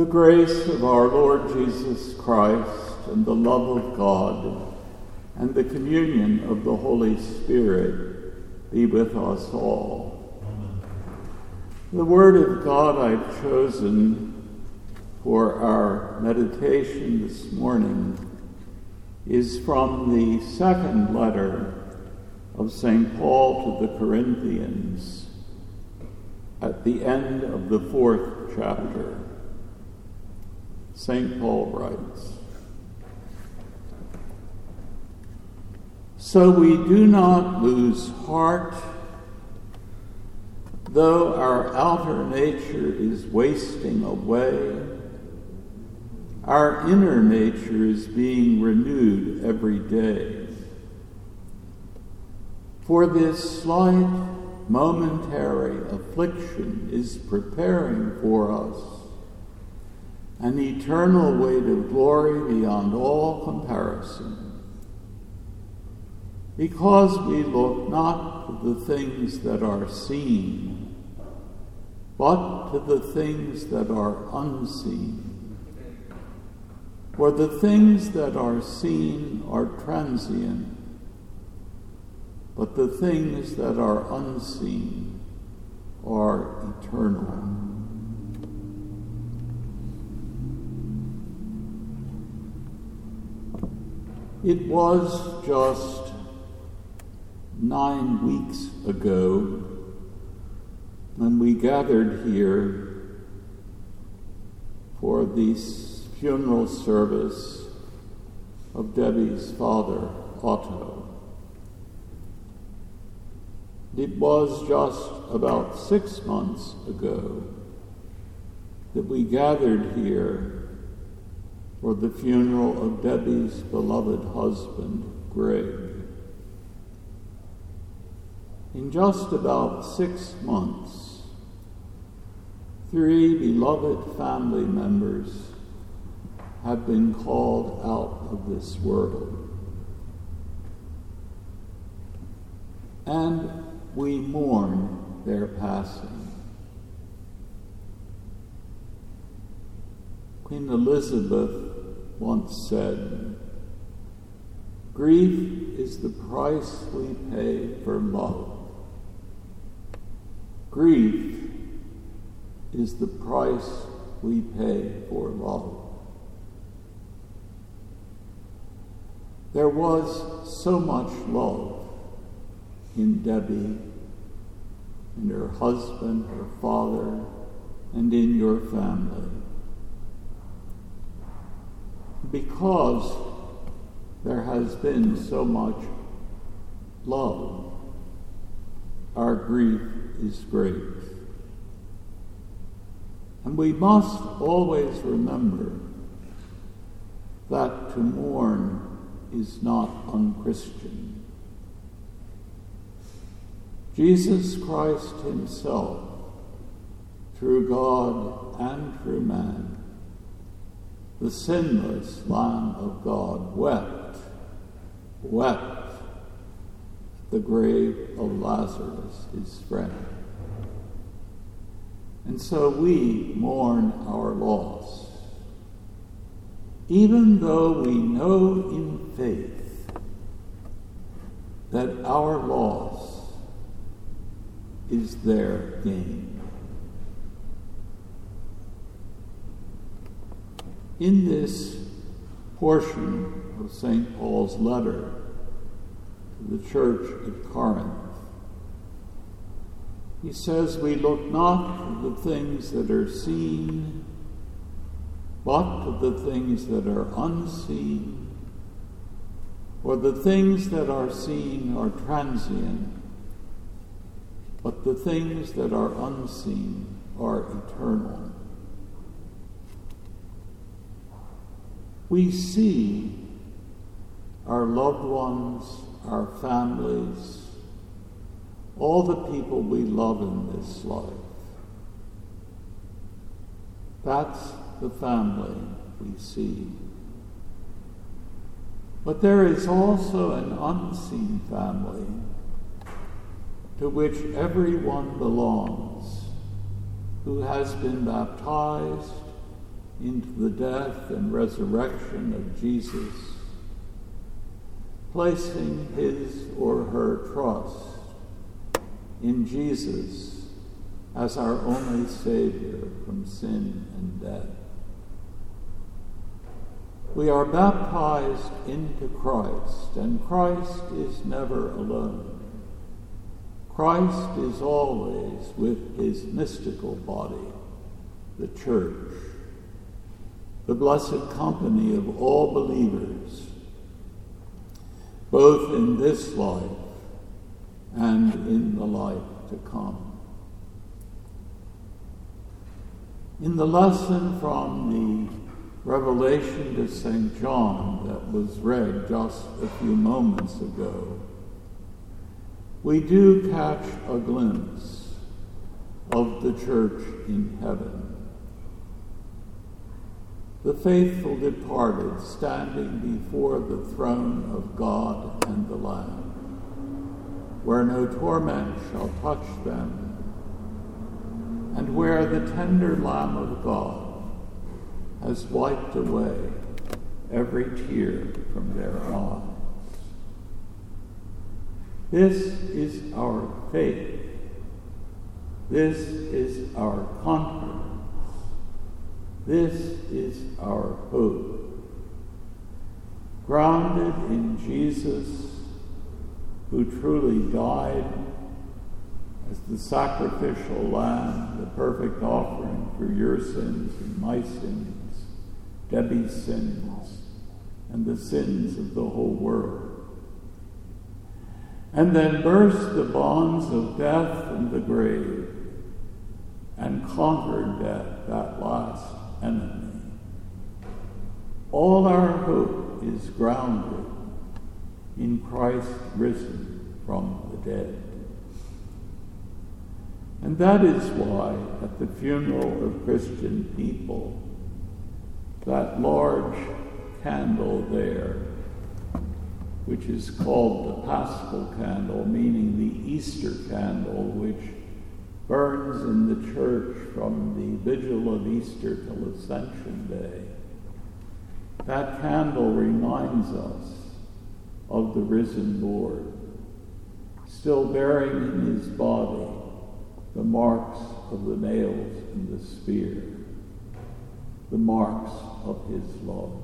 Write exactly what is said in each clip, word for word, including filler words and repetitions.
The grace of our Lord Jesus Christ and the love of God and the communion of the Holy Spirit be with us all. Amen. The word of God I've chosen for our meditation this morning is from the second letter of Saint Paul to the Corinthians at the end of the fourth chapter. Saint Paul writes, "So we do not lose heart, though our outer nature is wasting away, our inner nature is being renewed every day. For this slight, momentary affliction is preparing for us an eternal weight of glory beyond all comparison. Because we look not to the things that are seen, but to the things that are unseen. For the things that are seen are transient, but the things that are unseen are eternal." It was just nine weeks ago when we gathered here for the funeral service of Debbie's father, Otto. It was just about six months ago that we gathered here for the funeral of Debbie's beloved husband, Greg. In just about six months, three beloved family members have been called out of this world. And we mourn their passing. Queen Elizabeth once said, "Grief is the price we pay for love. Grief is the price we pay for love." There was so much love in Debbie, in her husband, her father, and in your family. Because there has been so much love, our grief is great. And we must always remember that to mourn is not unchristian. Jesus Christ himself, through God and through man, the sinless Lamb of God, wept, wept at the grave of Lazarus, his friend. And so we mourn our loss, even though we know in faith that our loss is their gain. In this portion of Saint Paul's letter to the church at Corinth, he says, "We look not to the things that are seen, but to the things that are unseen. For the things that are seen are transient, but the things that are unseen are eternal." We see our loved ones, our families, all the people we love in this life. That's the family we see. But there is also an unseen family to which everyone belongs who has been baptized into the death and resurrection of Jesus, placing his or her trust in Jesus as our only Savior from sin and death. We are baptized into Christ, and Christ is never alone. Christ is always with his mystical body, the Church, the blessed company of all believers, both in this life and in the life to come. In the lesson from the Revelation to Saint John that was read just a few moments ago, we do catch a glimpse of the church in heaven. The faithful departed standing before the throne of God and the Lamb, where no torment shall touch them, and where the tender Lamb of God has wiped away every tear from their eyes. This is our faith. This is our confidence. This is our hope. Grounded in Jesus, who truly died as the sacrificial lamb, the perfect offering for your sins and my sins, Debbie's sins, and the sins of the whole world. And then burst the bonds of death and the grave, and conquered death, that last enemy. All our hope is grounded in Christ risen from the dead. And that is why, at the funeral of Christian people, that large candle there, which is called the Paschal candle, meaning the Easter candle, which burns in the church from the vigil of Easter till Ascension Day. That candle reminds us of the risen Lord, still bearing in his body the marks of the nails and the spear, the marks of his love.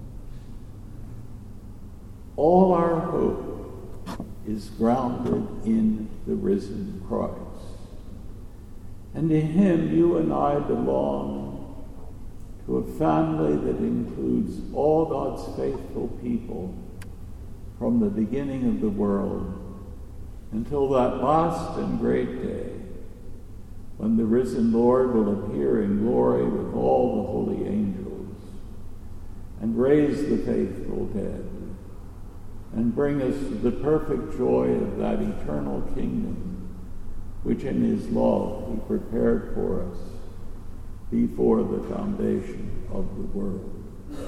All our hope is grounded in the risen Christ. And in him, you and I belong to a family that includes all God's faithful people from the beginning of the world until that last and great day when the risen Lord will appear in glory with all the holy angels and raise the faithful dead and bring us to the perfect joy of that eternal kingdom which in his love he prepared for us before the foundation of the world.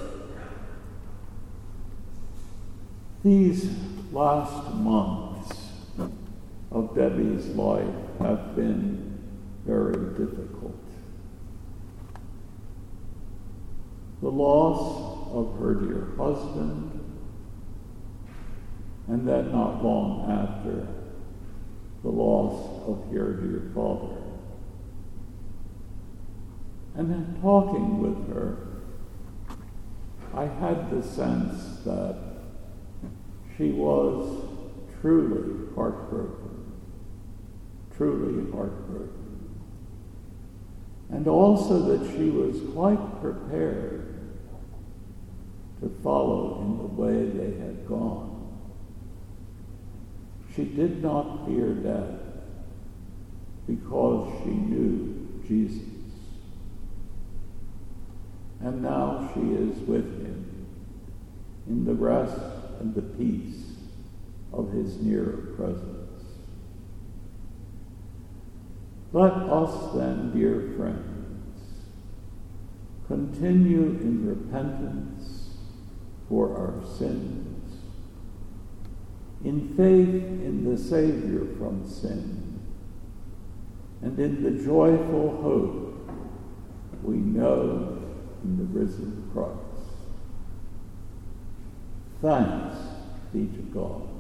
These last months of Debbie's life have been very difficult. The loss of her dear husband, and then not long after, the loss of your dear father. And in talking with her, I had the sense that she was truly heartbroken, truly heartbroken. And also that she was quite prepared to follow in the way they had gone. She did not fear death because she knew Jesus. And now she is with him in the rest and the peace of his near presence. Let us then, dear friends, continue in repentance for our sins, in faith in the Savior from sin, and in the joyful hope we know in the risen Christ. Thanks be to God.